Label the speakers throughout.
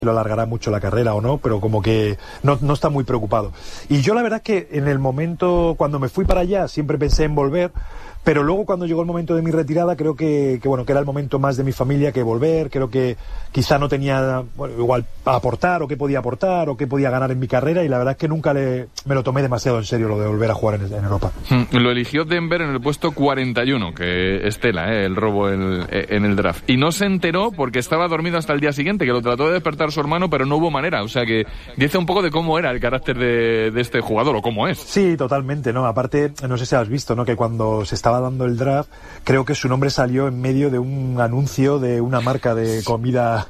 Speaker 1: lo alargará mucho la carrera o no, pero como que no está muy preocupado. Y yo la verdad es que en el momento, cuando me fui para allá, siempre pensé en volver, pero luego cuando llegó el momento de mi retirada, creo que era el momento más de mi familia que volver. Creo que quizá no tenía, igual a aportar, o qué podía aportar, o qué podía ganar en mi carrera, y la verdad es que nunca me lo tomé demasiado en serio lo de volver a jugar en Europa.
Speaker 2: Lo eligió Denver en el puesto 41, que es tela, el robo en el draft. Y no se enteró porque estaba dormido hasta el día siguiente, que lo trató de despertar su hermano, pero no hubo manera. O sea que dice un poco de cómo era el carácter de este jugador, o cómo es.
Speaker 1: Sí, totalmente, ¿no? Aparte, no sé si has visto, ¿no?, que cuando se estaba dando el draft, creo que su nombre salió en medio de un anuncio de una marca de comida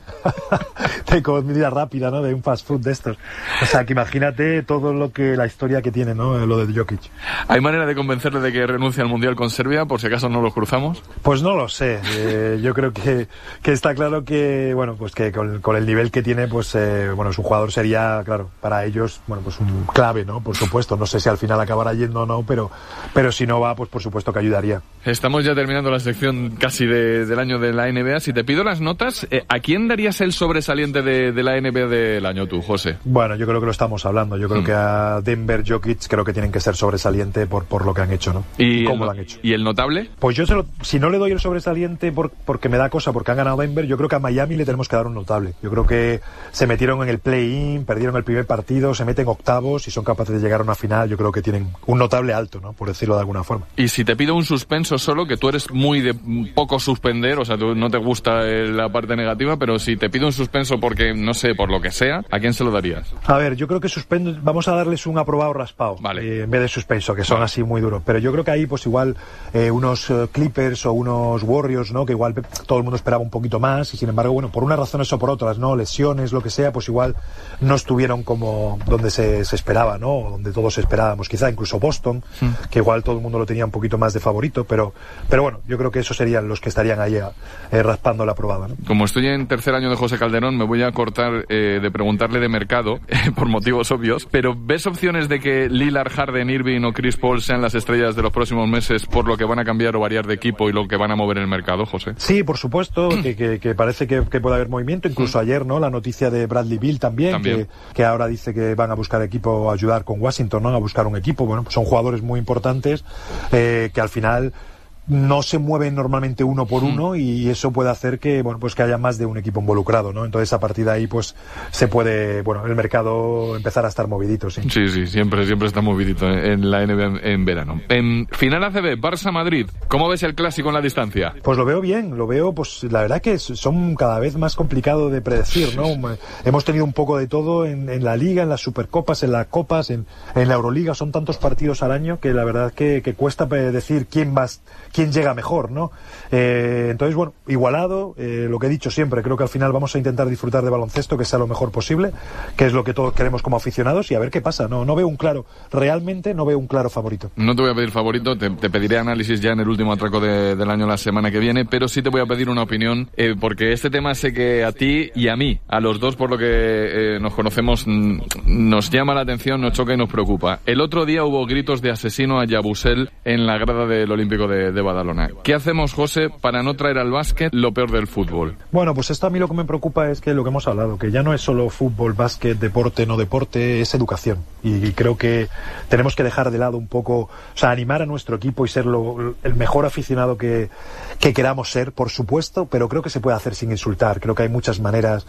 Speaker 1: de comida rápida, ¿no?, de un fast food de estos. O sea, que imagínate todo la historia que tiene, ¿no?, lo de Jokic.
Speaker 2: ¿Hay manera de convencerle de que renuncie al Mundial con Serbia, por si acaso no los cruzamos?
Speaker 1: Pues no lo sé. Yo creo que está claro que, bueno, pues que con el nivel que tiene, pues su jugador sería, claro, para ellos, bueno, pues un clave, ¿no? Por supuesto. No sé si al final acabará yendo o no, pero si no va, pues por supuesto que ayudaría.
Speaker 2: Estamos ya terminando la sección casi del año de la NBA. Si te pido las notas, ¿a quién darías el sobresaliente de la NBA del año tú, José?
Speaker 1: Bueno, yo creo que lo estamos hablando. Yo creo que a Denver, Jokic, creo que tienen que ser sobresaliente por lo que han hecho, ¿no?
Speaker 2: ¿Y
Speaker 1: cómo lo han hecho?
Speaker 2: ¿Y el notable?
Speaker 1: Pues yo si no le doy el sobresaliente porque me da cosa, porque han ganado Denver, yo creo que a Miami le tenemos que dar un notable. Yo creo que se metieron en el play-in, perdieron el primer partido, se meten octavos y son capaces de llegar a una final. Yo creo que tienen un notable alto, ¿no?, por decirlo de alguna forma.
Speaker 2: Y si te pido un suspenso solo, que tú eres muy de poco suspender, o sea, tú no te gusta la parte negativa, pero si te pido un suspenso porque, no sé, por lo que sea, ¿a quién se lo darías?
Speaker 1: A ver, yo creo que vamos a darles un aprobado raspado,
Speaker 2: vale,
Speaker 1: en vez de suspenso, que son así muy duros. Pero yo creo que ahí, pues igual, unos Clippers o unos Warriors, ¿no?, que igual todo el mundo esperaba un poquito más, y sin embargo, bueno, por unas razones o por otras, ¿no?, lesiones, lo que sea, pues igual no estuvieron como donde se esperaba, ¿no?, o donde todos esperábamos. Quizá incluso Boston, que igual todo el mundo lo tenía un poquito más de favorito, pero bueno, yo creo que esos serían los que estarían ahí raspando la aprobada, ¿no?
Speaker 2: Como estoy en tercer año de José Calderón, me voy a cortar de preguntarle de mercado, por motivos obvios, pero ¿ves opciones de que Lillard, Harden, Irving o Chris Paul sean las estrellas de los próximos meses por lo que van a cambiar o variar de equipo y lo que van a mover en el mercado, José?
Speaker 1: Sí, por supuesto, que parece que puede haber movimiento. Incluso ayer, ¿no?, la noticia de Bradley Beal también. Que ahora dice que van a buscar equipo, a ayudar con Washington, ¿no?, a buscar un equipo. Bueno, pues son jugadores muy importantes que al final no se mueven normalmente uno por uno, y eso puede hacer que, bueno, pues que haya más de un equipo involucrado, ¿no? Entonces a partir de ahí, pues se puede, bueno, el mercado empezar a estar movidito, sí.
Speaker 2: Sí, siempre está movidito en la NBA en verano. En final ACB, Barça-Madrid, ¿cómo ves el clásico en la distancia?
Speaker 1: Pues lo veo bien, pues la verdad que son cada vez más complicado de predecir, ¿no? Hemos tenido un poco de todo en la Liga, en las Supercopas, en las Copas, en la Euroliga. Son tantos partidos al año que la verdad que cuesta decir quién llega mejor, ¿no? Entonces, bueno, igualado, lo que he dicho siempre, creo que al final vamos a intentar disfrutar de baloncesto, que sea lo mejor posible, que es lo que todos queremos como aficionados, y a ver qué pasa. No veo un claro, realmente no veo un claro favorito.
Speaker 2: No te voy a pedir favorito, te pediré análisis ya en el último atraco del año la semana que viene, pero sí te voy a pedir una opinión, porque este tema sé que a ti y a mí, a los dos por lo que nos conocemos, nos llama la atención, nos choca y nos preocupa. El otro día hubo gritos de asesino a Yabusel en la grada del Olímpico de Badalona. ¿Qué hacemos, José, para no traer al básquet lo peor del fútbol?
Speaker 1: Bueno, pues esto a mí lo que me preocupa es que lo que hemos hablado, que ya no es solo fútbol, básquet, deporte, no deporte, es educación. Y creo que tenemos que dejar de lado un poco, o sea, animar a nuestro equipo y ser el mejor aficionado que queramos ser, por supuesto, pero creo que se puede hacer sin insultar. Creo que hay muchas maneras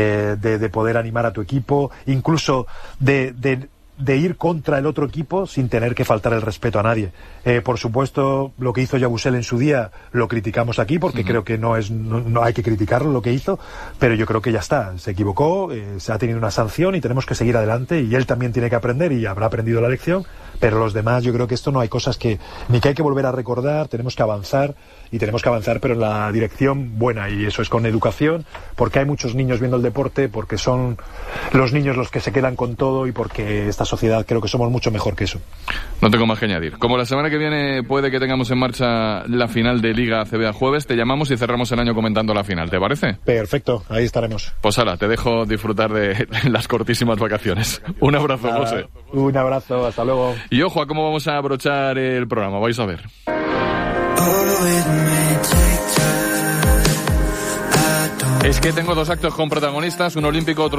Speaker 1: de poder animar a tu equipo, incluso de ir contra el otro equipo sin tener que faltar el respeto a nadie. Por supuesto, lo que hizo Yabusel en su día lo criticamos aquí, porque creo que no hay que criticarlo lo que hizo, pero yo creo que ya está, se equivocó, se ha tenido una sanción y tenemos que seguir adelante, y él también tiene que aprender y habrá aprendido la lección, pero los demás, yo creo que esto no hay cosas que hay que volver a recordar, tenemos que avanzar, pero en la dirección buena, y eso es con educación, porque hay muchos niños viendo el deporte, porque son los niños los que se quedan con todo, y porque esta sociedad creo que somos mucho mejor que eso.
Speaker 2: No tengo más que añadir. Como la semana que viene puede que tengamos en marcha la final de Liga ACB a jueves, te llamamos y cerramos el año comentando la final, ¿te parece?
Speaker 1: Perfecto, ahí estaremos.
Speaker 2: Pues hala, te dejo disfrutar de las cortísimas vacaciones. Un abrazo, José.
Speaker 1: Un abrazo, hasta luego.
Speaker 2: Y ojo a cómo vamos a abrochar el programa, vais a ver. Es que tengo dos actos con protagonistas, un olímpico, otro